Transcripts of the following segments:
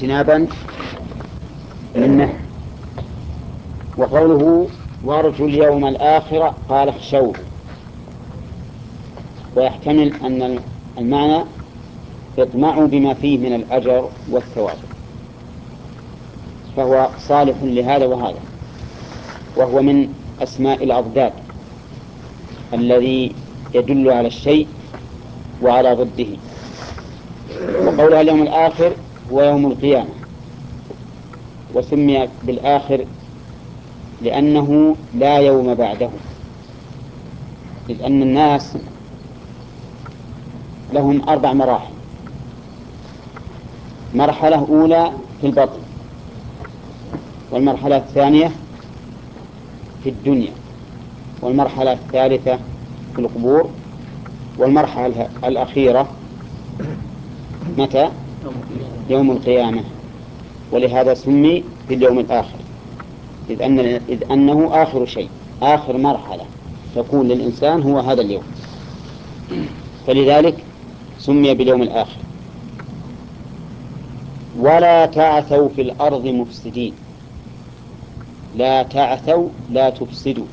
اجتنابا منه. وقوله وارجوا اليوم الآخر قال اخشوه، ويحتمل أن المعنى اطمعوا بما فيه من الأجر والثواب، فهو صالح لهذا وهذا، وهو من أسماء الأضداد الذي يدل على الشيء وعلى ضده. وقولها اليوم الآخر هو يوم القيامة، وسمي بالآخر لأنه لا يوم بعده، إذ أن الناس لهم 4 مراحل. مرحلة أولى في البطن، والمرحلة الثانية في الدنيا، والمرحلة الثالثة في القبور، والمرحلة الأخيرة متى؟ يوم القيامة. ولهذا سمي باليوم الآخر، إذ أنه آخر شيء، آخر مرحلة تكون للإنسان هو هذا اليوم، فلذلك سمي باليوم الآخر. ولا تعثوا في الأرض مفسدين، لا تعثوا لا تفسدوا،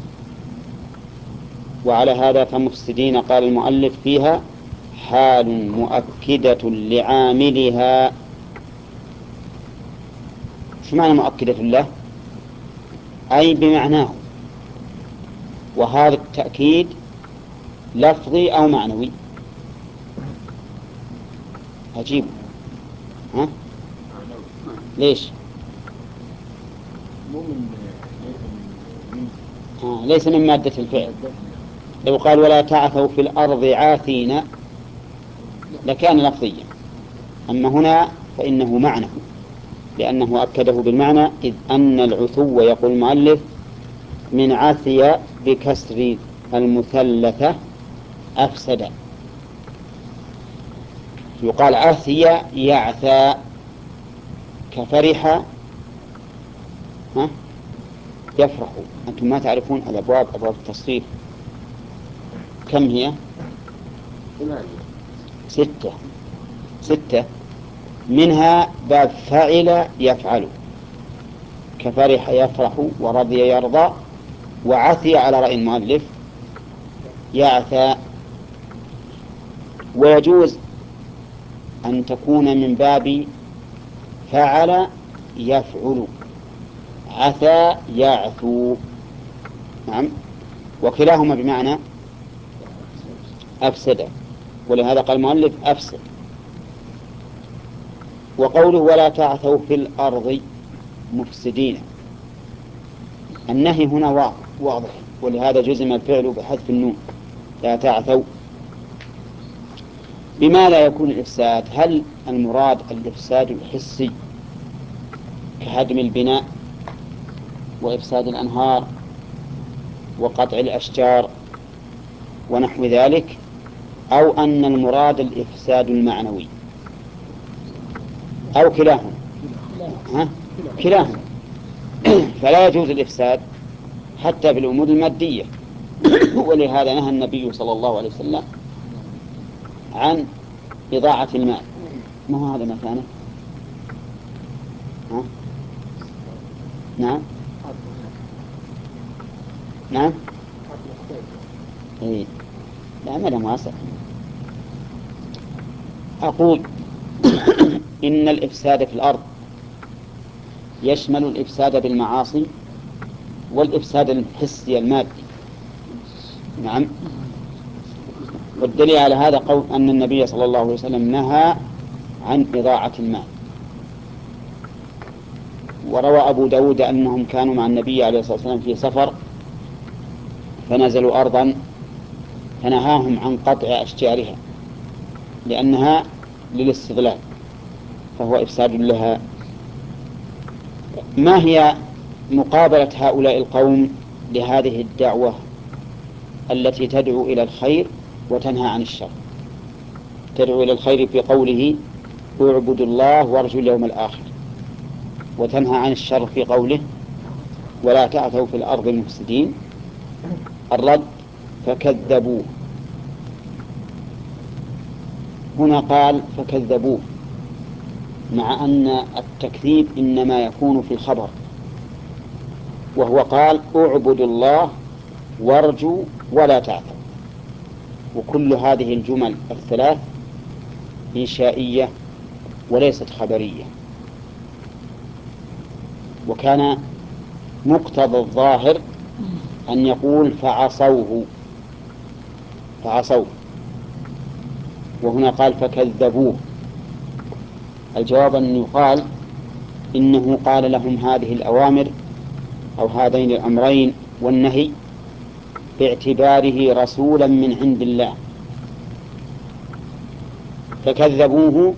وعلى هذا فمفسدين قال المؤلف فيها حال مؤكدة لعاملها. شو معنى مؤكدة له؟ أي بمعناه، وهذا التأكيد لفظي أو معنوي؟ عجيب، ها؟ ليش؟ ليس من مادة الفعل. لو قال ولا تعثوا في الأرض عاثين لكان لفظيا، أما هنا فإنه معنى، لأنه أكده بالمعنى، إذ أن العثو يقول المؤلف من عثي بكسر المثلثة أفسد. يقال عثي يعثى كفرح يفرح. أنتم ما تعرفون الأبواب، أبواب التصريف كم هي؟ 6. منها باب فعل يفعل، كفرح يفرح، ورضي يرضى، وعثي على رأي المؤلف يعثى. ويجوز أن تكون من باب فعل يفعل، عثى يعثو، نعم، وكلاهما بمعنى أفسد، ولهذا قال المؤلف أفسد. وقوله ولا تعثوا في الأرض مفسدين، النهي هنا واضح، ولهذا جزم الفعل بحذف النون، لا تعثوا. بما لا يكون الإفساد؟ هل المراد الإفساد الحسي كهدم البناء وإفساد الأنهار وقطع الأشجار ونحو ذلك، أو أن المراد الإفساد المعنوي، أو كلاهما؟ كلاهما. فلا يجوز الإفساد حتى بالأمور المادية، ولهذا نهى النبي صلى الله عليه وسلم عن إضاعة المال. ما هو هذا مكانه؟ نعم نعم. إيه. لا ما له واسع. أقول إن الإفساد في الأرض يشمل الإفساد بالمعاصي والإفساد الحسي المادي، نعم. والدليل على هذا قول أن النبي صلى الله عليه وسلم نهى عن إضاعة المال. وروى أبو داود أنهم كانوا مع النبي عليه الصلاة والسلام في سفر، فنزلوا أرضا فنهاهم عن قطع أشجارها لأنها للاستغلال، فهو إفساد لها. ما هي مقابلة هؤلاء القوم لهذه الدعوة التي تدعو إلى الخير وتنهى عن الشر؟ تدعو إلى الخير في قوله اعبدوا الله وارجوا اليوم الآخر، وتنهى عن الشر في قوله ولا تعثوا في الأرض مفسدين. الرد فكذبوه، هنا قال فكذبوه، مع أن التكذيب إنما يكون في الخبر، وهو قال اعبدوا الله وارجوا ولا تعثوا، وكل هذه الجمل الثلاث إنشائية وليست خبرية. وكان مقتضى الظاهر أن يقول فعصوه، وهنا قال فكذبوه. الجواب أن يقال إنه قال لهم هذه الأوامر أو هذين الأمرين والنهي باعتباره رسولا من عند الله، فكذبوه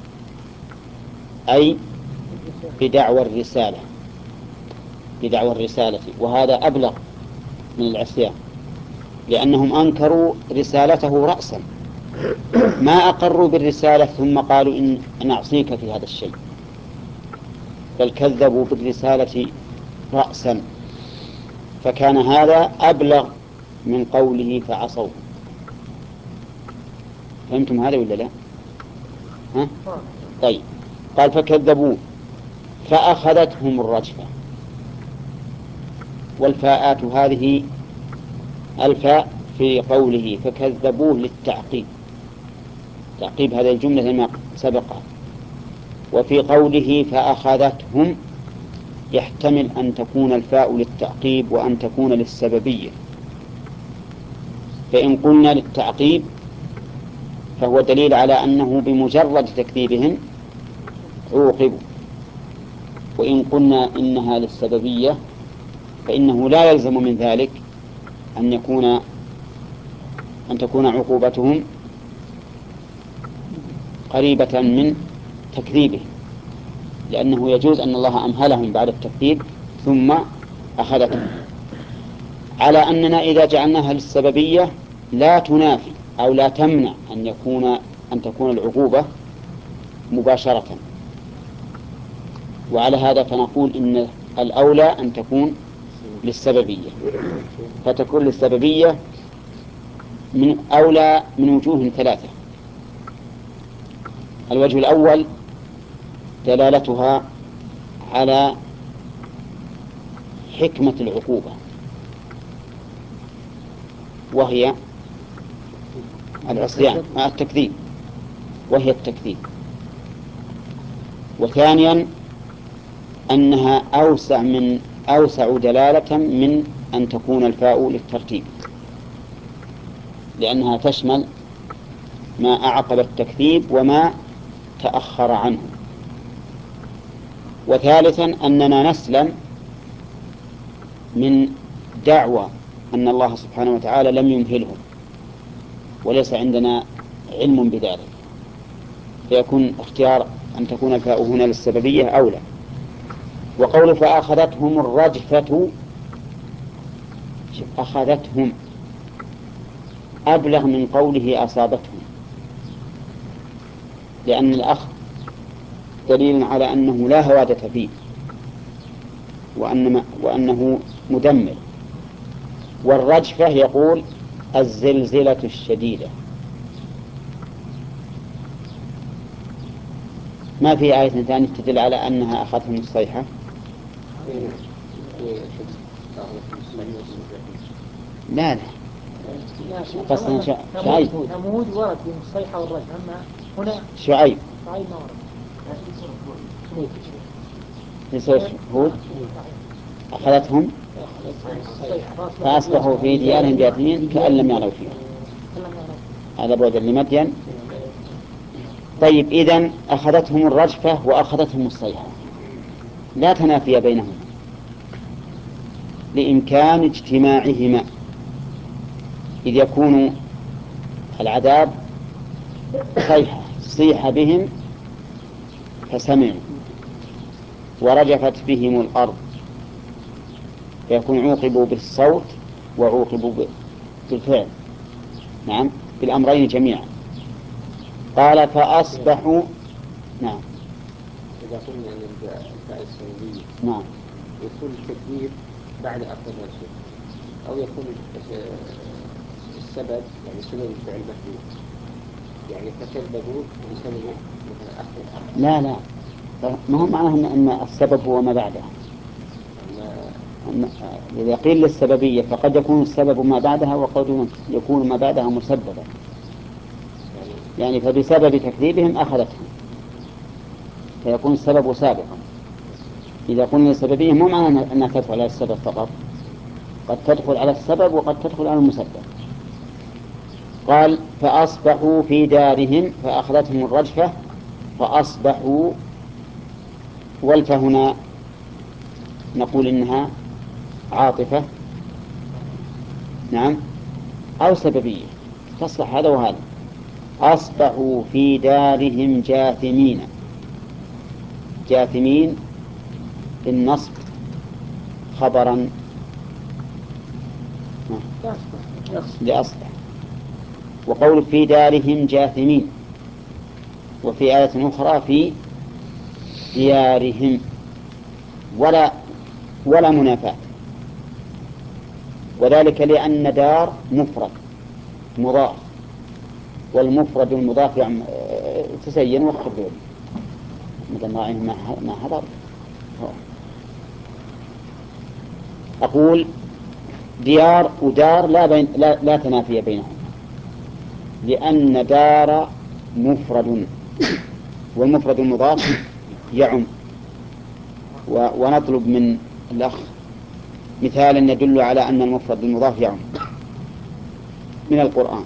أي بدعوى الرسالة، وهذا أبلغ من العصيان، لأنهم أنكروا رسالته رأسا، ما أقروا بالرسالة ثم قالوا إن نعصيك في هذا الشيء، بل كذبوا بالرسالة رأسا، فكان هذا أبلغ من قوله فعصوا. فهمتم هذا ولا لا؟ ها؟ طيب، قال فكذبوه فأخذتهم الرجفة. والفاءات هذه الفاء في قوله فكذبوه للتعقيب، تعقيب هذه الجملة ما سبقها. وفي قوله فأخذتهم يحتمل أن تكون الفاء للتعقيب وأن تكون للسببية. فإن قلنا للتعقيب فهو دليل على أنه بمجرد تكذيبهم عوقبوا، وإن قلنا إنها للسببية فإنه لا يلزم من ذلك أن تكون عقوبتهم قريبة من تكذيبهم، لأنه يجوز أن الله أمهلهم بعد التكذيب ثم أخذتهم، على أننا إذا جعلناها للسببية لا تنافي أو لا تمنع أن تكون العقوبة مباشرة. وعلى هذا فنقول إن الأولى أن تكون للسببية، فتكون للسببية من أولى من وجوه ثلاثة. الوجه الأول دلالتها على حكمة العقوبة، وهي العصيان مع التكذيب، وهي التكذيب. وثانيا أنها أوسع دلالة من أن تكون الفاء للترتيب، لأنها تشمل ما أعقب التكذيب وما تأخر عنه. وثالثا أننا نسلم من دعوى أن الله سبحانه وتعالى لم يمهلهم، وليس عندنا علم بذلك، فيكون اختيار أن تكون الفاء هنا للسببية أولى. وقول فأخذتهم الرجفة، أخذتهم أبلغ من قوله أصابتهم، لأن الأخذ دليل على أنه لا هوادة فيه وأنه مدمر. والرجفة يقول الزلزلة الشديدة. ما في آية ثانية تدل على أنها أخذتهم الصيحة؟ لا قصدنا شعيب. ثمود ورد بين الصيحة والرجفة، أما هنا شعيب ما ورد. في سورة هود أخذتهم فأصبحوا في ديارهم جاثمين كأن لم يغنوا فيها، هذا بعد لمدين. طيب، إذن أخذتهم الرجفة وأخذتهم الصيحة، لا تنافي بينهما لإمكان اجتماعهما، إذ يكون العذاب صيح بهم فسمعوا، ورجفت بهم الأرض، فيكون عوقبوا بالصوت وعوقبوا بالفعل، نعم، بالأمرين جميعا. قال فأصبحوا. نعم. إذا قلنا أن الفاء السببية نعم يكون التكذيب بعد أخذ الرجل، أو يكون السبب يعني سبب الفعل محدود، يعني فكذبوا بسبب مثلا أخذ. لا ما هو معناه أن السبب هو ما بعدها. إذا قيل للسببية فقد يكون السبب ما بعدها، وقد يكون ما بعدها مسببا. يعني فبسبب تكذيبهم أخذتهم، فيكون السبب سابقا. إذا قلنا السببية مو معنى أنها تدخل على السبب فقط، قد تدخل على السبب وقد تدخل على المسبب. قال فأصبحوا في دارهم فأخذتهم الرجفة فأصبحوا، والفهنا نقول إنها عاطفة، نعم، أو سببية، تصلح هذا وهذا. أصبحوا في دارهم جاثمين، جاثمين بالنصب خبرا لأصبح. وقول في دارهم جاثمين، وفي آية أخرى في ديارهم، ولا منافاة، وذلك لأن دار مفرد مضاف، والمفرد المضاف يعني تزين واخر دول مدمعين ما حضر. أقول ديار ودار لا تنافي بينهم، لأن دار مفرد والمفرد المضاف يعم. ونطلب من الأخ مثالا يدل على أن المفرد المضاف يعم من القرآن.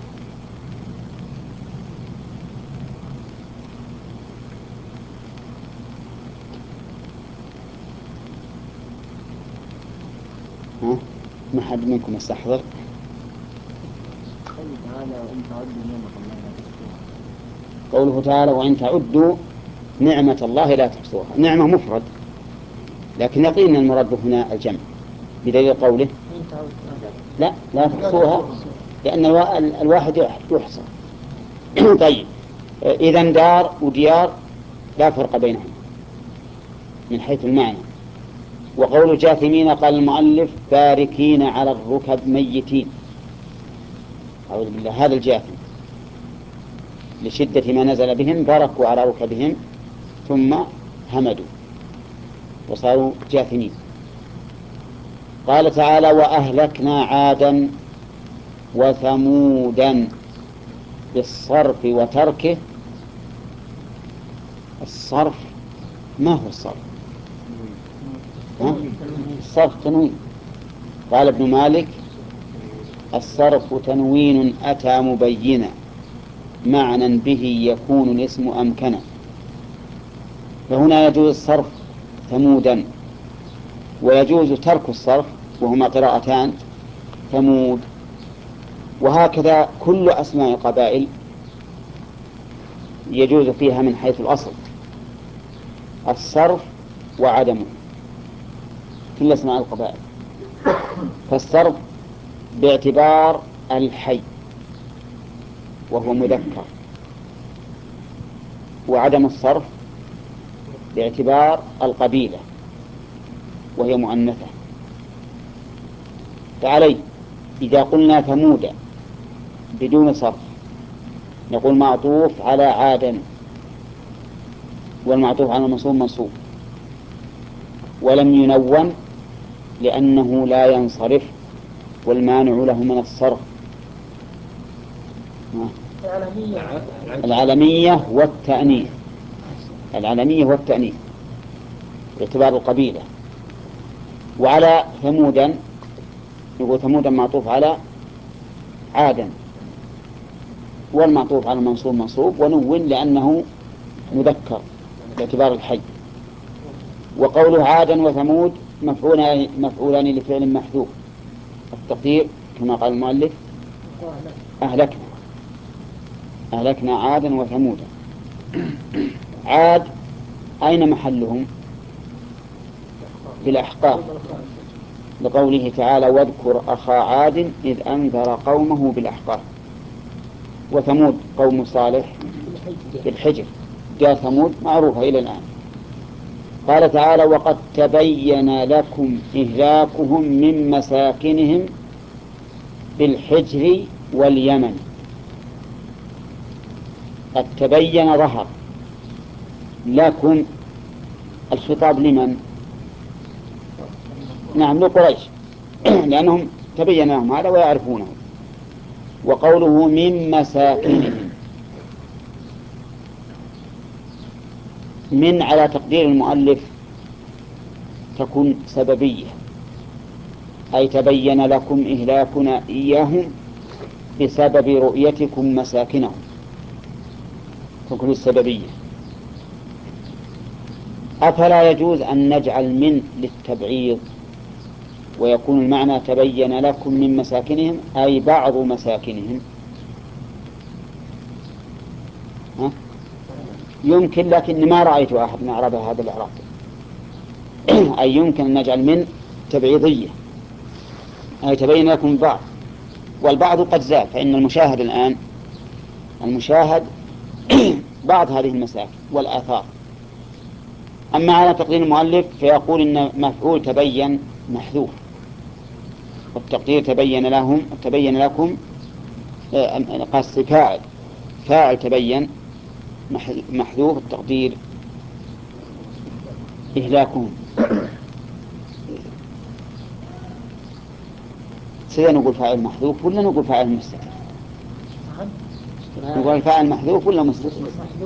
ما حد منكم يستحضر؟ قوله تعالى وإن تعدوا نعمة الله لا تحصوها. نعمة مفرد، لكن يقين المراد هنا الجمع بدليل قوله لا تحصوها، لأن الواحد يحصى. طيب، إذن دار وديار لا فرق بينهم من حيث المعنى. وقول جاثمين قال المؤلف باركين على الركب ميتين، أعوذ بالله، هذا الجاثم لشدة ما نزل بهم باركوا على ركبهم ثم همدوا وصاروا جاثمين. قال تعالى وأهلكنا عادا وثمودا بالصرف وتركه. الصرف ما هو الصرف؟ الصرف تنوين. قال ابن مالك الصرف تنوين أتى مبينا معنى به يكون الاسم أمكنا. فهنا يجوز الصرف ثمودا، ويجوز ترك الصرف، وهما قراءتان ثمود. وهكذا كل أسماء القبائل يجوز فيها من حيث الأصل الصرف وعدمه، كل أسماء القبائل. فالصرف باعتبار الحي وهو مذكر، وعدم الصرف باعتبار القبيلة وهي مؤنثة. فعليه إذا قلنا ثمود بدون صرف نقول معطوف على عادا، والمعطوف على المنصوب منصوب، ولم ينون لأنه لا ينصرف والمانع له من الصرف العلمية والتأنيث، العلمية والتأنيث باعتبار القبيلة. وعلى ثمودا يقول ثمودا معطوف على عادا، والمعطوف على المنصوب منصوب، ونون لأنه مذكر باعتبار الحي. وقوله عادا وثمود مفعولان لفعل محذوف، التقدير كما قال المؤلف أهلكنا عادا وثمودا. عاد أين محلهم؟ في الأحقاف، لقوله تعالى واذكر أخا عاد إذ أنذر قومه بالأحقاف. وثمود قوم صالح في الحجر، جاء ثمود معروفة إلى الآن. قال تعالى وقد تبين لكم إهلاكهم من مساكنهم بالحجر واليمن. قد تبين ظهر لكم الخطاب لمن؟ نعم لقريش لأنهم تبين لهم هذا ويعرفونه. وقوله من مساكنهم، من على تقدير المؤلف تكون سببية، أي تبين لكم إهلاكنا إياهم بسبب رؤيتكم مساكنهم، تكون السببية. أفلا يجوز أن نجعل من للتبعيض ويكون المعنى تبين لكم من مساكنهم أي بعض مساكنهم؟ يمكن، لكن ما رأيت أحد أعرب هذا الإعراب. أي يمكن أن نجعل من تبعيضية أي تبين لكم بعض، والبعض قد زال، فإن المشاهد الآن بعض هذه المساكن والآثار. أما على تقدير المؤلف فيقول إن مفعول تبين محذوف، والتقدير تبين لكم قصد فاعل تبين محذوف، التقدير إهلاكهم. سيدا نقول فاعل محذوف ولا نقول فاعل مستتر؟ نقول فاعل محذوف ولا مستتر؟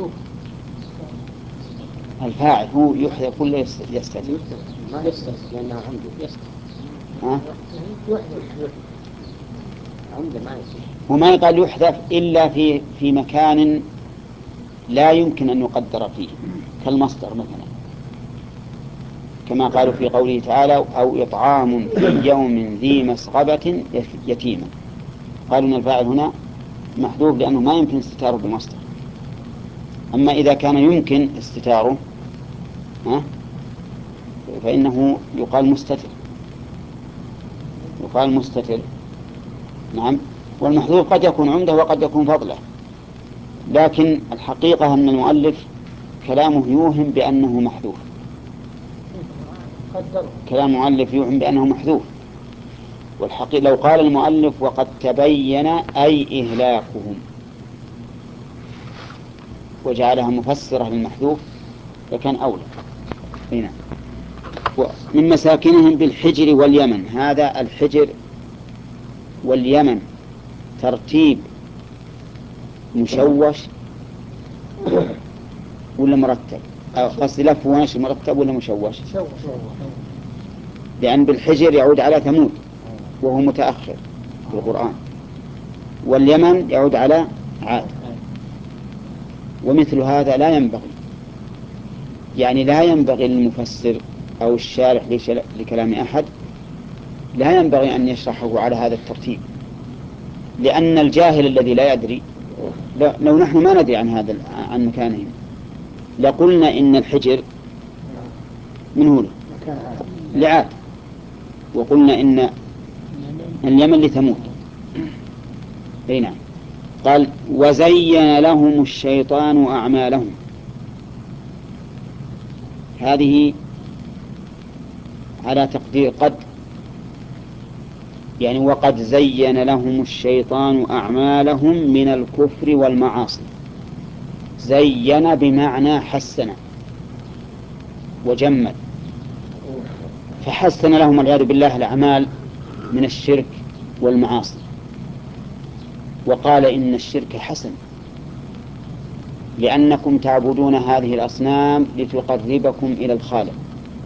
الفاعل هو يحذف ولا يستتر؟ ما يستتر لأنه عنده يستتر. عنده ما يستتر. وما يقال يحذف إلا في مكان لا يمكن أن يقدر فيه، كالمصدر مثلا، كما قالوا في قوله تعالى أو إطعام في يوم ذي مسغبة يتيما. قالوا أن الفاعل هنا محذوف لأنه ما يمكن استتاره بالمصدر. أما إذا كان يمكن استتاره فإنه يقال مستتر. نعم. والمحذوف قد يكون عمده وقد يكون فضله، لكن الحقيقة أن المؤلف كلامه يوهم بأنه محذوف. كلام المؤلف يوهم بأنه محذوف، والحقيقة لو قال المؤلف وقد تبين أي إهلاكهم وجعلها مفسرة للمحذوف لكان أولى. هنا من مساكنهم بالحجر واليمن. هذا الحجر واليمن ترتيب مشوش ولا مرتب؟ قصدي لف ونشر مرتب ولا مشوش؟ لأن بالحجر يعود على ثمود وهو متأخر في القرآن، واليمن يعود على عاد. ومثل هذا لا ينبغي، يعني لا ينبغي للمفسر أو الشارح لكلام أحد لا ينبغي أن يشرحه على هذا الترتيب، لأن الجاهل الذي لا يدري، لو نحن ما ندري عن مكانهم لقلنا إن الحجر من هنا لعاد، وقلنا إن اليمن لثمود. نعم. قال وزين لهم الشيطان أعمالهم. هذه على تقدير قد، يعني وقد زين لهم الشيطان أعمالهم من الكفر والمعاصي. زين بمعنى حسن وجمل، فحسن لهم والعياذ بالله الأعمال من الشرك والمعاصي، وقال إن الشرك حسن لأنكم تعبدون هذه الأصنام لتقربكم إلى الخالق،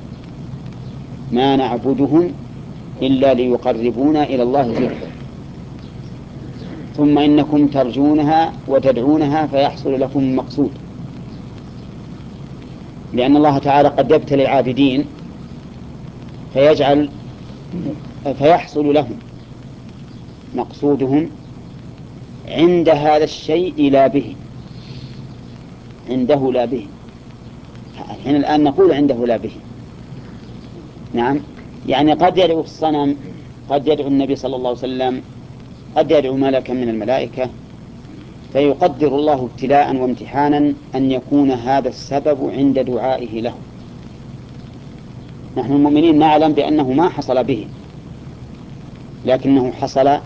ما نعبدهم إلا ليقربونا إلى الله زلفى، ثم إنكم ترجونها وتدعونها فيحصل لكم المقصود، لأن الله تعالى قد يبتلي العابدين فيحصل لهم مقصودهم عند هذا الشيء لا به، عنده لا به. حين الآن نقول عنده لا به. نعم. يعني قد يدعو الصنم، قد يدعو النبي صلى الله عليه وسلم، قد يدعو ملكا من الملائكة، فيقدر الله ابتلاء وامتحانا أن يكون هذا السبب عند دعائه له. نحن المؤمنين نعلم بأنه ما حصل به، لكنه حصل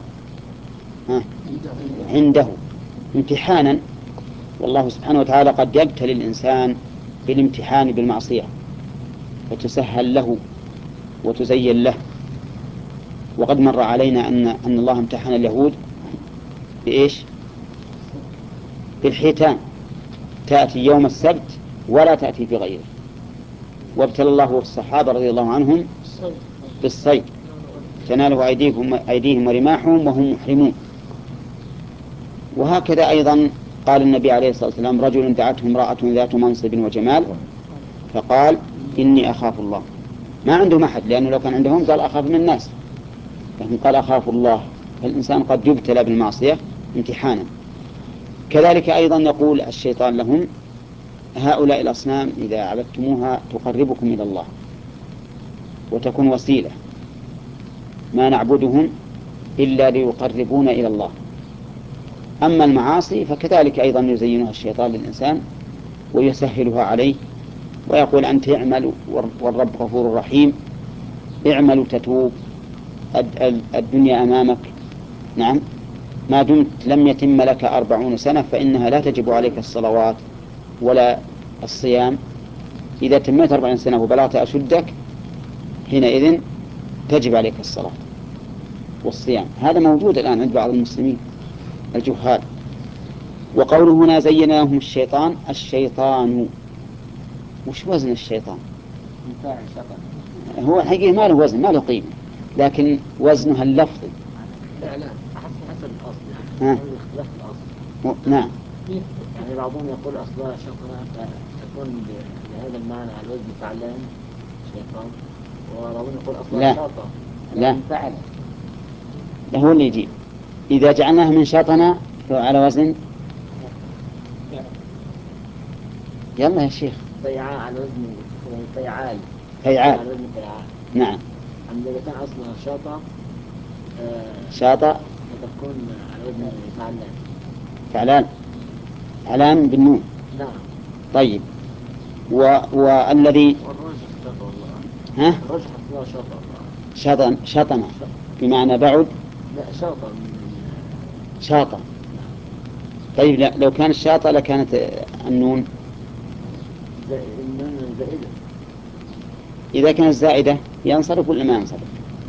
عنده امتحانا، والله سبحانه وتعالى قد يبتلي الإنسان بالامتحان بالمعصية فتسهل له وتزين له. وقد مر علينا أن الله امتحن اليهود بإيش؟ بالحيتان، تأتي يوم السبت ولا تأتي في غيره. وابتلى الله الصحابة رضي الله عنهم بالصيد تناله أيديهم ورماحهم وهم محرمون. وهكذا أيضا قال النبي عليه الصلاة والسلام: رجل دعته امرأة ذات منصب وجمال فقال: إني أخاف الله. ما عندهم أحد، لأنه لو كان عندهم قال أخاف من الناس، لكن قال أخاف الله. فالإنسان قد يبتلى بالمعصية امتحانا. كذلك أيضا يقول الشيطان لهم: هؤلاء الأصنام إذا عبدتموها تقربكم إلى الله وتكون وسيلة، ما نعبدهم إلا ليقربونا إلى الله. أما المعاصي فكذلك أيضا يزينها الشيطان للإنسان ويسهلها عليه، ويقول: أنت اعمل والرب غفور رحيم، اعمل تتوب، الدنيا أمامك. نعم، ما دمت لم يتم لك 40 سنة فإنها لا تجب عليك الصلوات ولا الصيام. إذا تميت 40 سنة وبلغت أشدك حينئذ تجب عليك الصلاة والصيام. هذا موجود الآن عند بعض المسلمين الجهال. وقوله هنا: زين لهم الشيطان. الشيطان وش وزن الشيطان؟ هو الحقيقة ما له وزن، ما له قيمة، لكن وزنها اللفظي. لا حسب الأصل، يعني اختلاف الأصل. نعم، يعني بعضهم يقول أصلها شيطان تكون بهذا المعنى على وزن فعلان شيطان، وبعضهم يقول أصلها شاطة لا فعل. هو اللي يجيب. إذا جعلناها من شاطنا على وزن، يلا يا شيخ، فيعال على وزن فيعال فيعال. على وزن فيعال. نعم. أما إذا كان أصلها شاطة شاطة فتكون على وزن فعلان. فعلان بالنون. نعم. طيب، والذي والرجح شاطة والله. ها؟ الرجح أصلها شاطة. شطن بمعنى بعد. لا شاطة. طيب، لا، لو كانت شاطة لكانت النون النون زائدة. إذا كانت زائدة ينصرف ولا ما ينصرف؟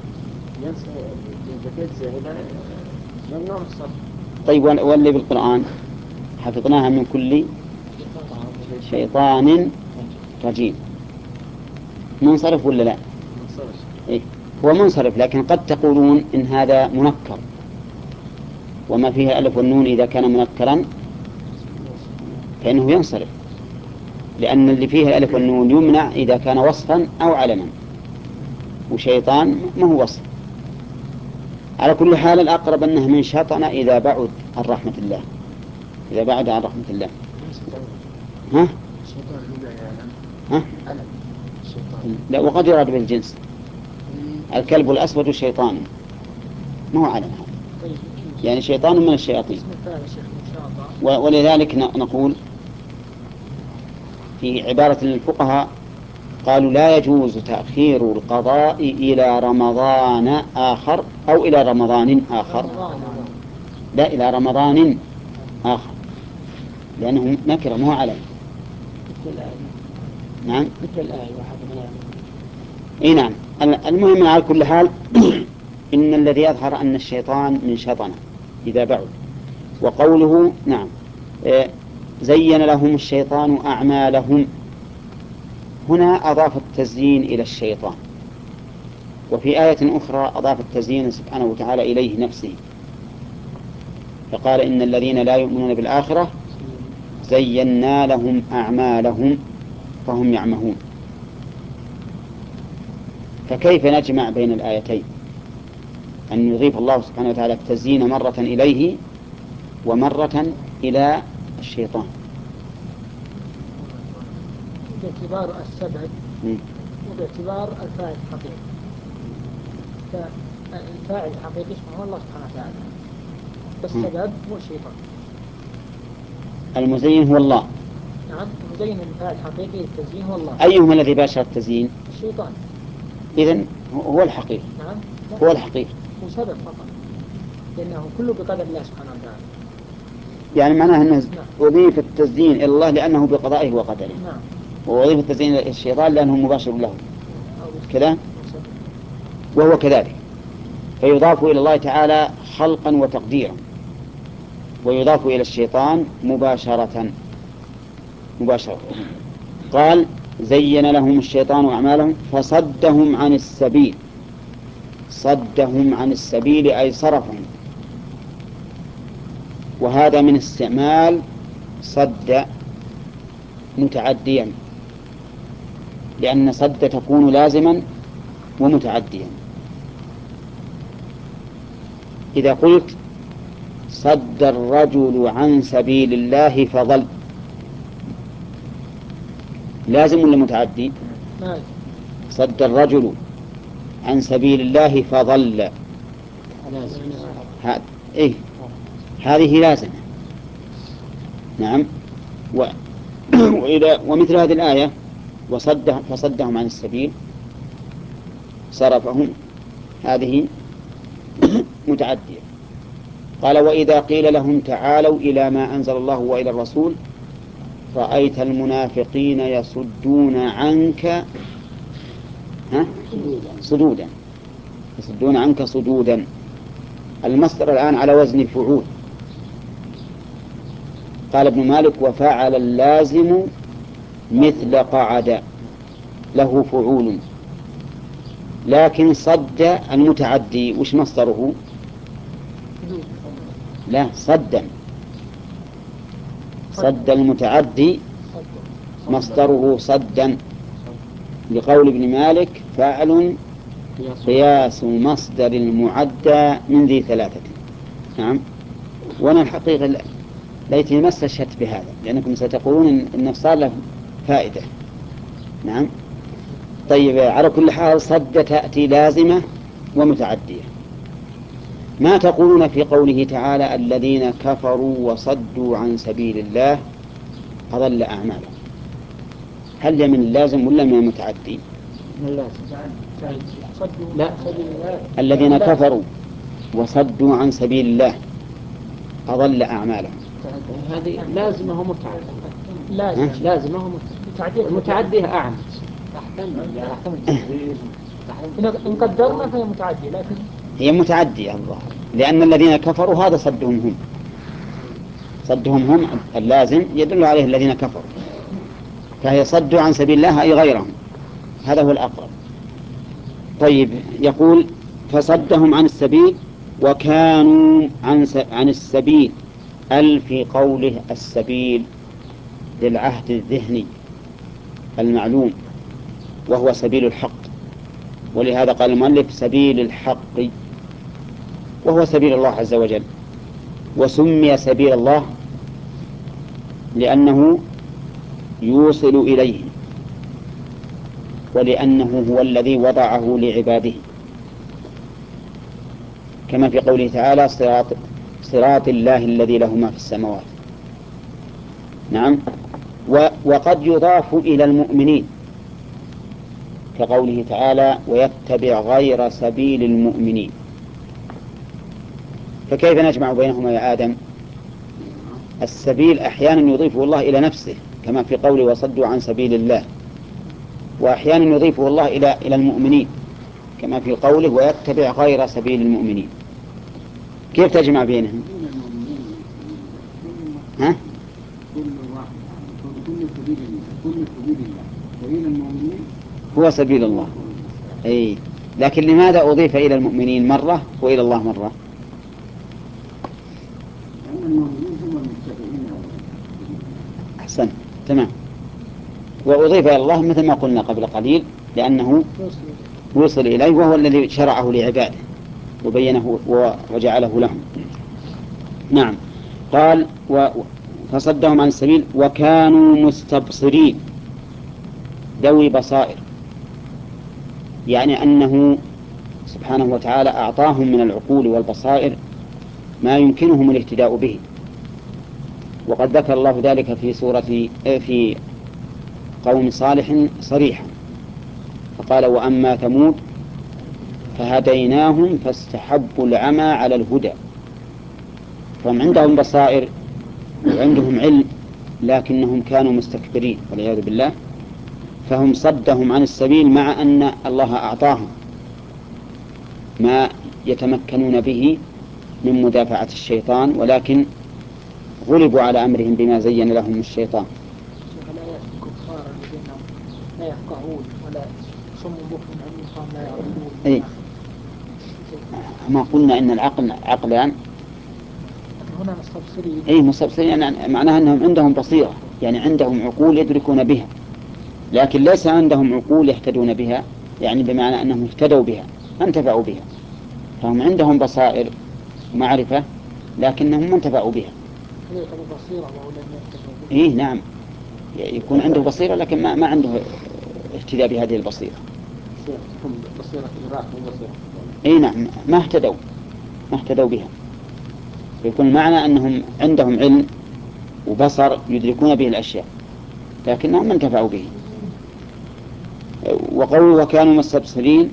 إذا كانت زائدة ممنوع الصرف. طيب، واللي بالقرآن حفظناها من كل شيطان رجيم، منصرف ولا لا؟ منصرف. إيه؟ هو منصرف، لكن قد تقولون إن هذا منكر، وما فيه الألف والنون إذا كان منكرا فإنه ينصرف، لأن اللي فيه الألف والنون يمنع إذا كان وصفا أو علما، وشيطان ما هو وصف. على كل حال الأقرب أنه من شطن إذا بعد عن رحمة الله، إذا بعد عن رحمة الله. ها؟ ها؟ لا، وقد يراد بالجنس. الكلب الأسود شيطان، ما هو علم، يعني شيطان من الشياطين. ولذلك نقول في عبارة للفقهاء قالوا: لا يجوز تأخير القضاء إلى رمضان آخر أو إلى رمضان آخر، لا، إلى رمضان آخر، لأنه نكرة ما هو علم. نعم، إيه نعم. المهم على كل حال إن الذي يظهر أن الشيطان من شطن إذا بعد. وقوله نعم زين لهم الشيطان أعمالهم، هنا أضاف التزيين إلى الشيطان، وفي آية أخرى أضاف التزيين سبحانه وتعالى إليه نفسه، فقال: إن الذين لا يؤمنون بالآخرة زينا لهم أعمالهم فهم يعمهون. فكيف نجمع بين الآيتين؟ أن يضيف الله سبحانه وتعالى التزيين مرة إليه ومرة إلى الشيطان. باعتبار السبب وباعتبار الفاعل الحقيقي. فالفاعل الحقيقي اسمه الله سبحانه وتعالى، والسبب هو الشيطان. المزين هو الله. نعم، المزين الفاعل الحقيقي التزيين هو الله. أيهما الذي باشر التزيين؟ الشيطان. إذن هو الحقيقي. نعم، هو الحقيقي، هو سبب فقط، لأنه كله بقدر الله سبحانه وتعالى. يعني معناه أنه أضيف التزيين إلى الله لأنه بقضائه وقدره. نعم. وأضيف التزيين إلى الشيطان لأنه مباشر له. كذا، وهو كذلك، فيضاف إلى الله تعالى خلقا وتقديرا، ويضاف إلى الشيطان مباشرة. قال زين لهم الشيطان أعمالهم فصدهم عن السبيل. صدهم عن السبيل أي صرفهم، وهذا من استعمال صد متعديا، لأن صد تكون لازما ومتعديا. إذا قلت صد الرجل عن سبيل الله فضل، لازم ولا متعدي؟ صد الرجل عن سبيل الله فضل، إيه؟ هذه لازمة. نعم. ومثل هذه الآية فصدهم عن السبيل صرفهم، هذه متعدية. قال وإذا قيل لهم تعالوا إلى ما أنزل الله وإلى الرسول رأيت المنافقين يصدون عنك صدودا. يصدون عنك صدودا. المصدر الآن على وزن فعول. قال ابن مالك وفعل اللازم مثل قعد له فعول، لكن صد المتعدي وش مصدره؟ لا، صدا. صد المتعدي مصدره صدا، لقول ابن مالك فاعل قياس مصدر المعدى من ذي ثلاثة. نعم. وانا الحقيقة ليتني ما استشهدت بهذا، لأنكم ستقولون إن صار له فائدة. نعم. طيب، على كل حال صد تأتي لازمة ومتعدية. ما تقولون في قوله تعالى الذين كفروا وصدوا عن سبيل الله أضل أعمالهم؟ هل هي من اللازم ولا من المتعدي؟ لا، الذين كفروا وصدوا عن سبيل الله أضل أعمالهم، هذه لازمة ومتعدية. لازمة ومتعدية أعم. إن قدرنا فهي متعدية، لكن هي متعدية الظاهر، لأن الذين كفروا هذا صدهم هم اللازم يدل عليه الذين كفروا، فهي صدوا عن سبيل الله أي غيرهم، هذا هو الأقرب. طيب، يقول فصدهم عن السبيل وكانوا عن السبيل. في قوله السبيل للعهد الذهني المعلوم، وهو سبيل الحق، ولهذا قال المؤلف سبيل الحق، وهو سبيل الله عز وجل. وسمي سبيل الله لأنه يوصل إليه، ولأنه هو الذي وضعه لعباده، كما في قوله تعالى صراط الله الذي له ما في السماوات. نعم. وقد يضاف إلى المؤمنين كقوله تعالى ويتبع غير سبيل المؤمنين. فكيف نجمع بينهما يا آدم؟ السبيل أحيانا يضيفه الله إلى نفسه كما في قوله وصدوا عن سبيل الله، وأحيانا يضيفه الله إلى المؤمنين كما في قوله ويتبع غير سبيل المؤمنين. كيف تجمع بينهم؟ ها؟ هو سبيل الله. أي، لكن لماذا أضيف إلى المؤمنين مرة وإلى الله مرة؟ أحسن، تمام. وأضيف إلى الله مثل ما قلنا قبل قليل لأنه وصل إليه، وهو الذي شرعه لعباده وبينه وجعله لهم. نعم. قال فصدهم عن السبيل وكانوا مستبصرين ذوي بصائر، يعني أنه سبحانه وتعالى أعطاهم من العقول والبصائر ما يمكنهم الاهتداء به. وقد ذكر الله ذلك في قوم صالح صريحا، فقال وأما ثمود فهديناهم فاستحبوا العمى على الهدى. فهم عندهم بصائر وعندهم علم، لكنهم كانوا مستكبرين والعياذ بالله، فهم صدهم عن السبيل مع أن الله أعطاهم ما يتمكنون به من مدافعة الشيطان، ولكن غلبوا على أمرهم بما زين لهم الشيطان. شيخ الآيات الكفار الذين لا يفقهون ولا صم بكم عمي فهم لا يعقلون. أي ما قلنا إن العقل عقلان. هنا مستبصرين. أي مستبصرين، يعني معناها أنهم عندهم بصيرة، يعني عندهم عقول يدركون بها، لكن ليس عندهم عقول يهتدون بها، يعني بمعنى أنهم اهتدوا بها ما انتفعوا بها. فهم عندهم بصائر معرفة لكنهم ما انتفعوا بها. بصيرة ولم ينتفعوا بها. إيه نعم، يكون عنده بصيرة لكن ما عنده اهتداء بهذه البصيرة. بصيرة إدراك مو بصيرة. إيه نعم، ما اهتدوا بها. يكون المعنى أنهم عندهم علم وبصر يدركون به الأشياء لكنهم ما انتفعوا به. وقوله وكانوا مستبصرين.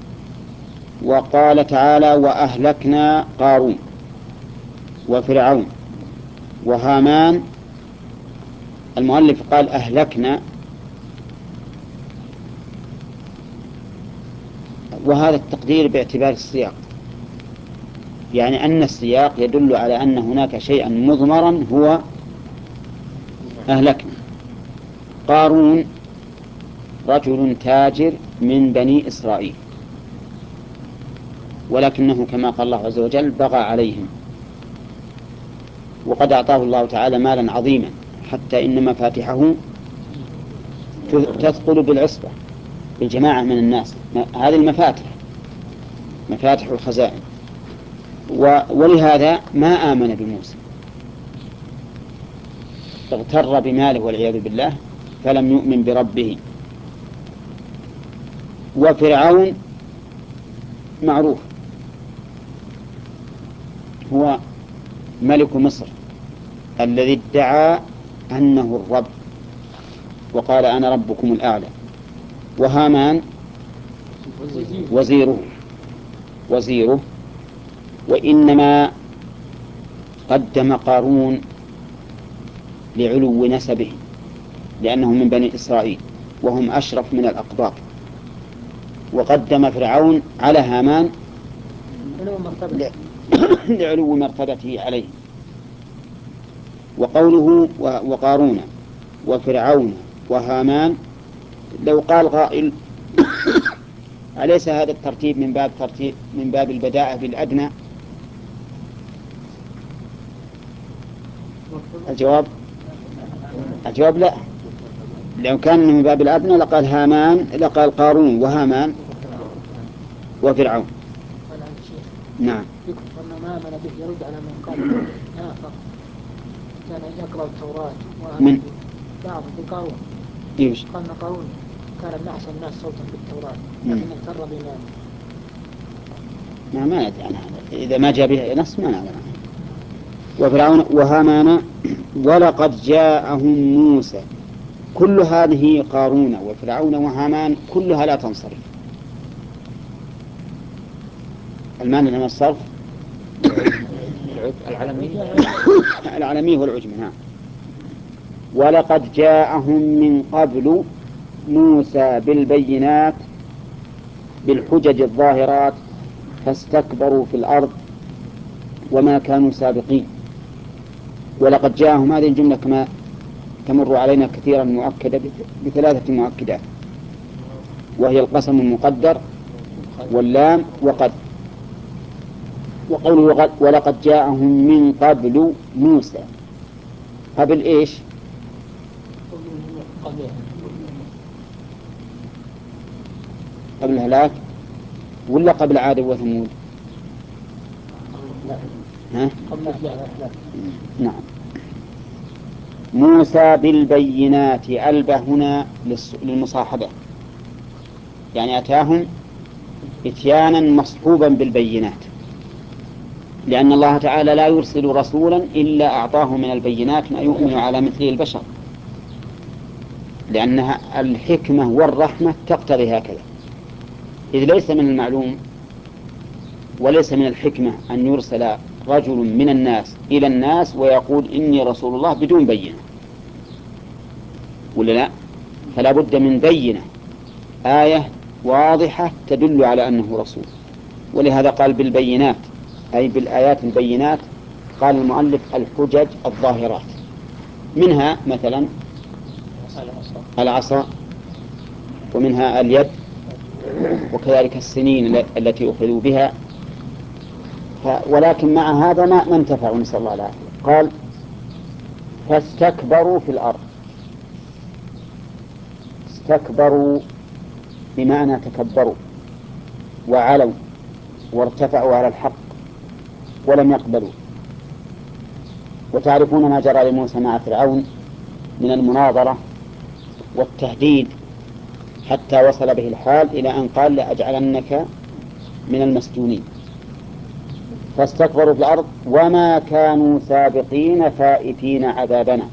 وقال تعالى وأهلكنا قارون وفرعون وهامان. المؤلف قال أهلكنا، وهذا التقدير باعتبار السياق، يعني أن السياق يدل على أن هناك شيئا مضمرا هو أهلكنا. قارون رجل تاجر من بني إسرائيل، ولكنه كما قال الله عز وجل بغى عليهم، وقد أعطاه الله تعالى مالا عظيما حتى إن مفاتحه تثقل بالعصبة بالجماعة من الناس. هذه المفاتح مفاتح الخزائن، ولهذا ما آمن بموسى، اغتر بماله والعياذ بالله فلم يؤمن بربه. وفرعون معروف هو ملك مصر الذي ادعى أنه الرب وقال أنا ربكم الأعلى. وهامان وزيره. وإنما قدم قارون لعلو نسبه لأنه من بني إسرائيل وهم أشرف من الأقباط، وقدم فرعون على هامان لعلو مرتبته عليه. وقوله وقارون وفرعون وهامان، لو قال قائل أليس هذا الترتيب من باب البداءة بالأدنى؟ الجواب لا. لو كان من باب الأدنى لقال قارون وهامان وفرعون. نعم. يكفر أن ما آمن به يرد على من قال نافق كان يقرأ التوراة من بعض بقارون. قال قارون كان من أحسن الناس صوتا بالتوراة لكن اغتر بماله. ما ندري عن هذا، إذا ما جاء به نص ما ندري عنه. وفرعون وهامان ولقد جاءهم موسى. كل هذه قارون وفرعون وهامان كلها لا تنصرف. المعنى من الصرف العلمي والعجمي. نعم. ولقد جاءهم من قبل موسى بالبينات بالحجج الظاهرات فاستكبروا في الأرض وما كانوا سابقين. ولقد جاءهم، هذه الجملة كما تمر علينا كثيرا مؤكدة بثلاثة مؤكدات، وهي القسم المقدر واللام وقد. وقوله ولقد جاءهم من قبل موسى، قبل إيش؟ قبل الهلاك ولا قبل عاد وثمود؟ نعم. موسى بالبينات، ألبى هنا للمصاحبة، يعني أتاهم إتيانا مصحوبا بالبينات، لأن الله تعالى لا يرسل رسولا إلا أعطاه من البينات ما يؤمن على مثله البشر، لأنها الحكمة والرحمة تقتضي هكذا. إذ ليس من المعلوم وليس من الحكمة أن يرسل رجل من الناس إلى الناس ويقول إني رسول الله بدون بينة، ولا لا؟ فلا بد من بينة، آية واضحة تدل على أنه رسول. ولهذا قال بالبينات، أي بالآيات البينات. قال المؤلف الحجج الظاهرات، منها مثلا العصا، ومنها اليد، وكذلك السنين التي أخذوا بها. ولكن مع هذا ما انتفعوا، نسأل الله العافية. قال فاستكبروا في الأرض. استكبروا بمعنى تكبروا وعلوا وارتفعوا على الحق ولم يقبلوا. وتعرفون ما جرى لموسى مع فرعون من المناظرة والتهديد، حتى وصل به الحال إلى أن قال لأجعلنك من المسجونين. فاستكبروا في الأرض وما كانوا سابقين فائتين عذابنا،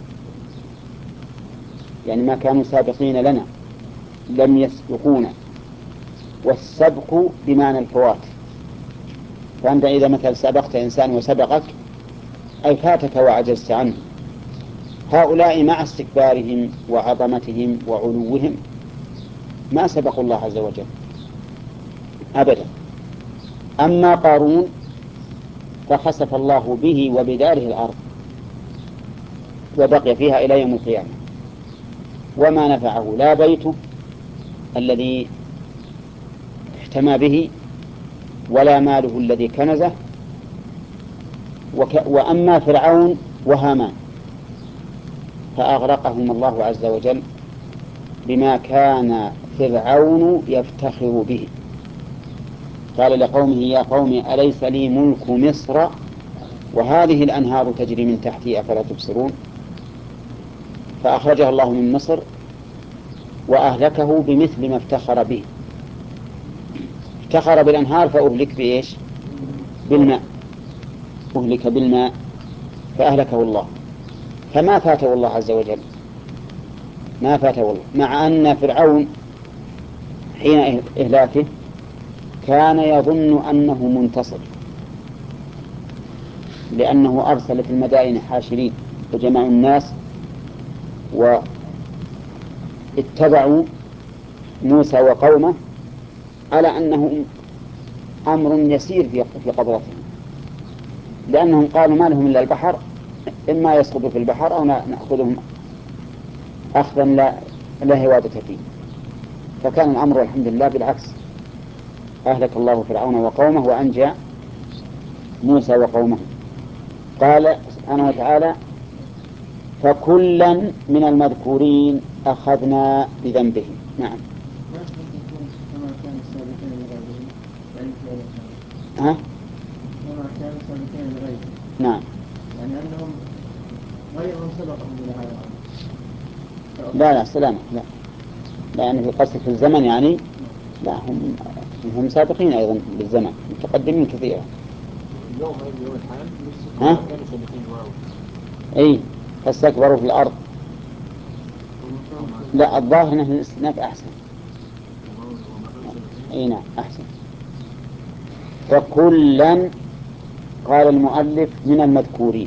يعني ما كانوا سابقين لنا، لم يسبقونا. والسبق بمعنى الفوات. فأنت إذا مثل سبقت إنسان وسبقك أي فاتك وعجزت عنه. هؤلاء مع استكبارهم وعظمتهم وعلوهم ما سبقوا الله عز وجل أبدا. أما قارون فخسف الله به وبداره الأرض وبقي فيها إلى يوم القيامة، وما نفعه لا بيته الذي احتمى به ولا ماله الذي كنزه. وأما فرعون وهامان فأغرقهم الله عز وجل بما كان فرعون يفتخر به. قال لقومه يا قوم أليس لي ملك مصر وهذه الأنهار تجري من تحتي أفلا تبصرون. فأخرجه الله من مصر وأهلكه بمثل ما افتخر به. افتخر بالأنهار فأهلك بإيش؟ بالماء. أهلك بالماء فأهلكه الله. فما فاته الله عز وجل، ما فاته الله، مع أن فرعون حين إهلاكه كان يظن أنه منتصر، لأنه أرسل في المدائن حاشرين وجمعوا الناس واتبعوا موسى وقومه على أنه أمر يسير في قدرتهم، لأنهم قالوا ما لهم إلا البحر، إما يسقطوا في البحر أو نأخذهم أخذا لا هوادة فيه. فكان الأمر الحمد لله بالعكس، أهلك الله فرعون وقومه وأنجى موسى وقومه. قال سبحانه وتعالى فكلا من المذكورين أخذنا بذنبه. نعم. كما كان السابقين لغيرهم ها؟ كما كان السابقين لغيرهم، نعم. يعني أنهم غيرهم سبقهم إلى هذا الأمر. لا سلامة، لا يعني في قصة الزمن يعني لا، هم سابقين أيضا بالزمن، متقدمين كثيرا. اليوم الحال ها؟ كانوا سابقين واو. أي فاستكبروا في الأرض. لا الظاهر أنه الاستئناف أحسن. أي نعم أحسن. فكلا قال المؤلف من المذكورين،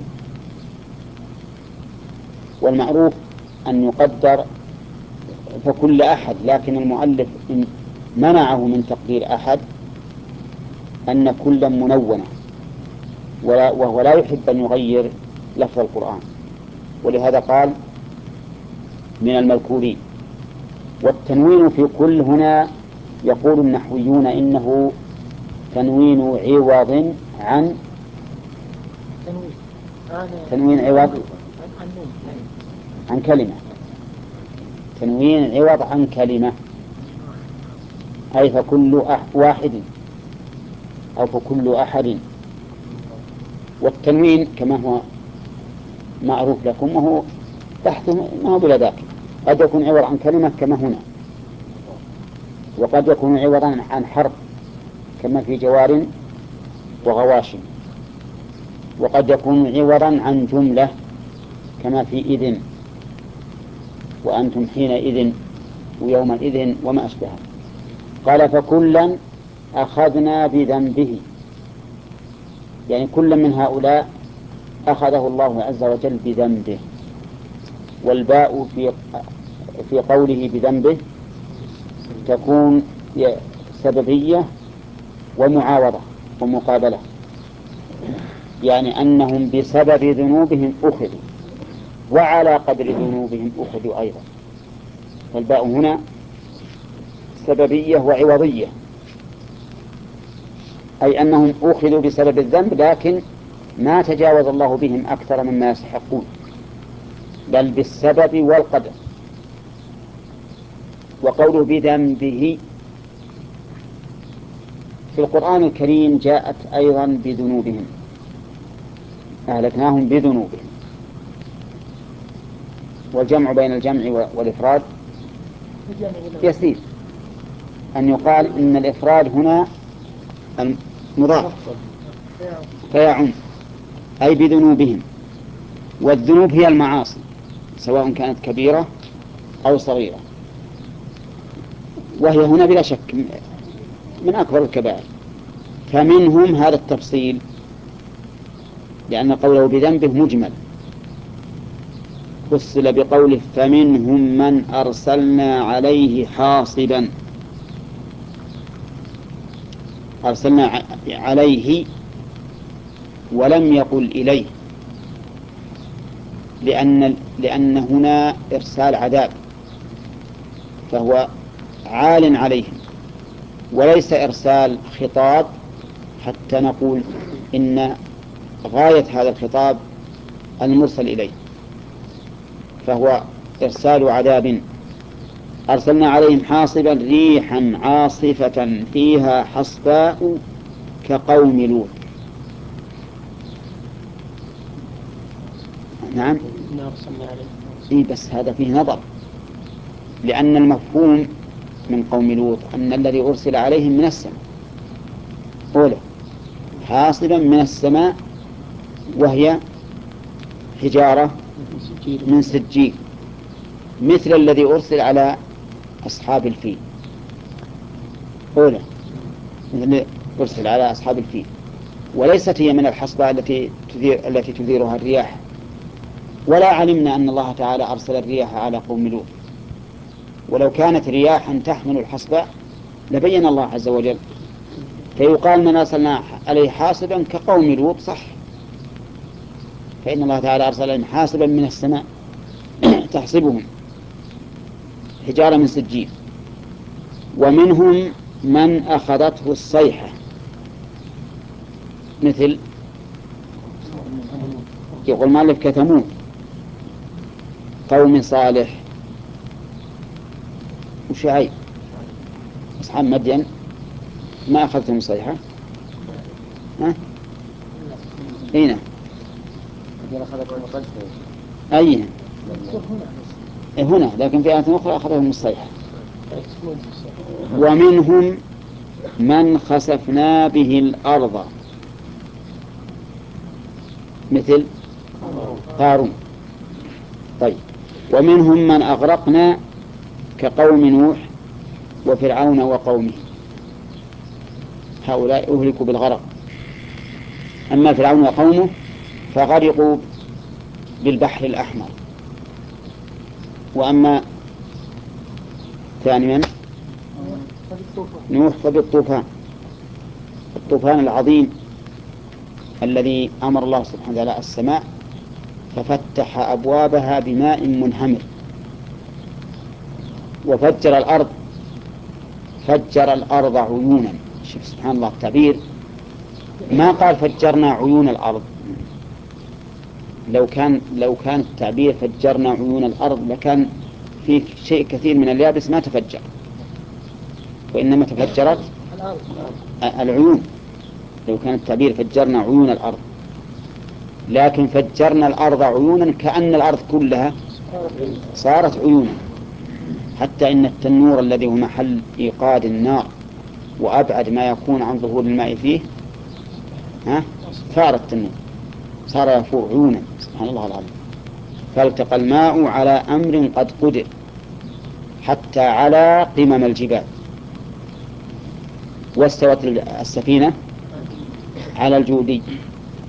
والمعروف أن يقدر فكل أحد، لكن المؤلف منعه من تقدير أحد أن كلا منونة، وهو لا يحب أن يغير لفظ القرآن، ولهذا قال من المذكورين. والتنوين في كل هنا يقول النحويون إنه تنوين عوض عن تنوين عوض عن كلمة، تنوين عوض عن كلمة، أي فكل واحد أو فكل أحد. والتنوين كما هو معروف لكم وهو بحثه ما هو بلا ذاك، قد يكون عوض عن كلمة كما هنا، وقد يكون عوضا عن حرف كما في جوار وغواشم، وقد يكون عوضا عن جملة كما في إذن وأنتم حينئذ ويومئذ وما أشبهه. قال فكلا أخذنا بذنبه، يعني كل من هؤلاء أخذه الله عز وجل بذنبه. والباء في قوله بذنبه تكون سببية ومعاوضة ومقابلة، يعني أنهم بسبب ذنوبهم أخذوا وعلى قدر ذنوبهم أخذوا أيضا. فالباء هنا سببية وعوضية، أي أنهم أخذوا بسبب الذنب لكن ما تجاوز الله بهم أكثر مما يستحقون، بل بالسبب والقدر. وقوله بذنبه في القرآن الكريم جاءت أيضا بذنوبهم، أهلكناهم بذنوبهم. والجمع بين الجمع والإفراد يسير، أن يقال إن الإفراد هنا مضاف فيعم، أي بذنوبهم. والذنوب هي المعاصي سواء كانت كبيرة أو صغيرة، وهي هنا بلا شك من أكبر الكبائر. فمنهم هذا التفصيل لأن قوله بذنبه مجمل، فصل بقوله فمنهم من أرسلنا عليه حاصبا. أرسلنا عليه ولم يقل إليه، لأن هنا إرسال عذاب فهو عال عليهم، وليس إرسال خطاب حتى نقول إن غاية هذا الخطاب المرسل إليه، فهو إرسال عذاب. أرسلنا عليهم حاصبا ريحا عاصفة فيها حصباء كقوم لوط. نعم إيه، بس هذا فيه نظر، لأن المفهوم من قوم لوط أن الذي أرسل عليهم من السماء أولا حاصبا من السماء، وهي حجارة من سجيل مثل الذي أرسل على أصحاب الفيل، أولا مثل أرسل على أصحاب الفيل، وليست هي من الحصبة التي تثيرها الرياح. ولا علمنا أن الله تعالى أرسل الرياح على قوم لوط، ولو كانت رياحا تحمل الحصبة لبين الله عز وجل. فيقال من أرسلنا عليه حاصبا كقوم لوط صح، فإن الله تعالى أرسل عليهم حاصبا من السماء تحسبهم حجارة من سجيل. ومنهم من أخذته الصيحة مثل يقول مالك كثمود قوم صالح وشعيب أصحاب مدين ما أخذتهم الصيحة. هنا أين هنا، لكن في آية أخرى أخذهم الصيحة. ومنهم من خسفنا به الأرض مثل قارون. طيب ومنهم من أغرقنا كقوم نوح وفرعون وقومه، هؤلاء أهلكوا بالغرق. أما فرعون وقومه فغرقوا بالبحر الأحمر. وأما ثانيا نوح فبالطوفان، الطوفان العظيم الذي أمر الله سبحانه وتعالى السماء ففتح أبوابها بماء منهمر وفجر الأرض، فجر الأرض عيونا. شوف سبحان الله التعبير، ما قال فجرنا عيون الأرض، لو كان التعبير فجرنا عيون الأرض لكان في شيء كثير من اليابس ما تفجر، وإنما تفجرت العيون. لو كان التعبير فجرنا عيون الأرض، لكن فجرنا الأرض عيونا كأن الأرض كلها صارت عيونا، حتى إن التنور الذي هو محل إيقاد النار وأبعد ما يكون عن ظهور الماء فيه ثار التنور، صار يفور عيونا. سبحان الله العظيم. فالتقى الماء على أمر قد قدر حتى على قمم الجبال، واستوت السفينة على الجودي.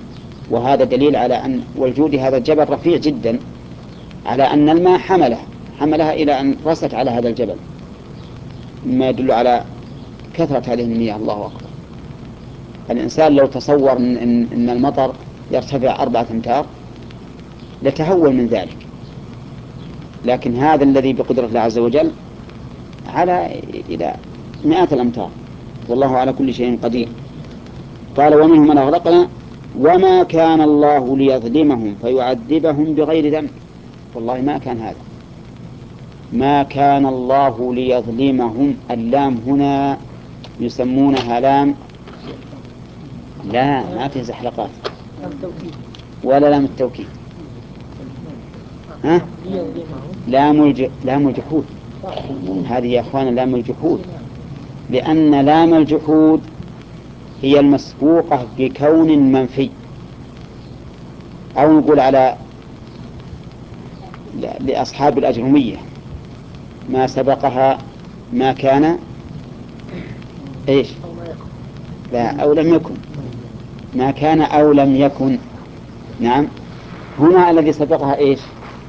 وهذا دليل على أن والجودي هذا الجبل رفيع جدا، على أن الماء حمله حملها إلى أن رست على هذا الجبل، مما يدل على كثرة هذه المياه. الله أكبر. الإنسان لو تصور إن المطر يرتفع 4 أمتار لتهول من ذلك، لكن هذا الذي بقدرة الله عز وجل على إلى 100 الأمتار، والله على كل شيء قدير. قال ومنهم من أغرقنا وما كان الله ليظلمهم فيعذبهم بغير ذنب. والله ما كان هذا، ما كان الله ليظلمهم. اللام هنا يسمونها لام، لا ما فيه زحلقات ولا لام التوكيد. ها؟ لام الجحود. هذه يا أخوان لام الجحود، لأن لام الجحود هي المسبوقة بكون منفي، أو نقول على لأصحاب الأجرمية ما سبقها ما كان إيش؟ لا أو لم يكن، ما كان أو لم يكن. نعم، هنا الذي سبقها إيش؟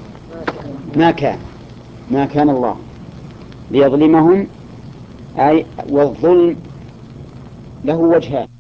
ما كان الله ليظلمهم، أي والظلم له وجهان.